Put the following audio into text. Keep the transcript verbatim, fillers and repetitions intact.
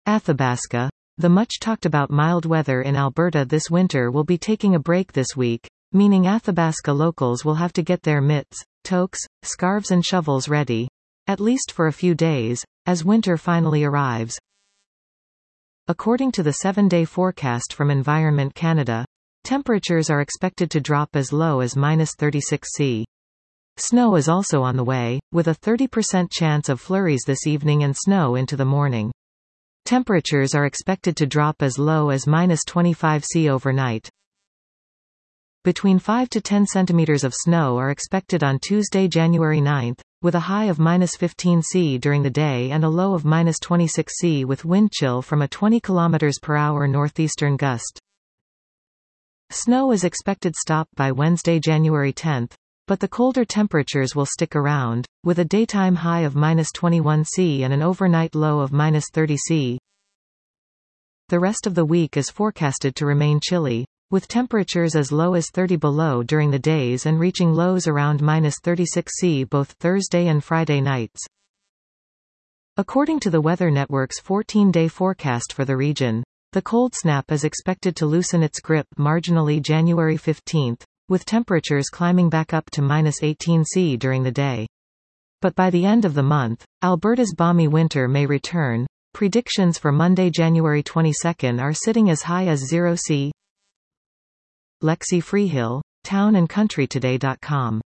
Athabasca. The much-talked-about mild weather in Alberta this winter will be taking a break this week, meaning Athabasca locals will have to get their mitts, toques, scarves and shovels ready, at least for a few days, as winter finally arrives. According to the seven-day forecast from Environment Canada, temperatures are expected to drop as low as minus thirty-six Celsius. Snow is also on the way, with a thirty percent chance of flurries this evening and snow into the morning. Temperatures are expected to drop as low as minus twenty-five Celsius overnight. Between five to ten centimeters of snow are expected on Tuesday, January ninth, with a high of minus fifteen Celsius during the day and a low of minus twenty-six Celsius with wind chill from a twenty kilometers per hour northeastern gust. Snow is expected stop by Wednesday, January tenth, but the colder temperatures will stick around, with a daytime high of minus twenty-one Celsius and an overnight low of minus thirty Celsius. The rest of the week is forecasted to remain chilly, with temperatures as low as thirty below during the days and reaching lows around minus thirty-six Celsius both Thursday and Friday nights. According to the Weather Network's fourteen-day forecast for the region, the cold snap is expected to loosen its grip marginally January fifteenth, with temperatures climbing back up to minus eighteen Celsius during the day. But by the end of the month, Alberta's balmy winter may return. Predictions for Monday, January twenty-second are sitting as high as zero Celsius. Lexi Freehill, town and country today dot com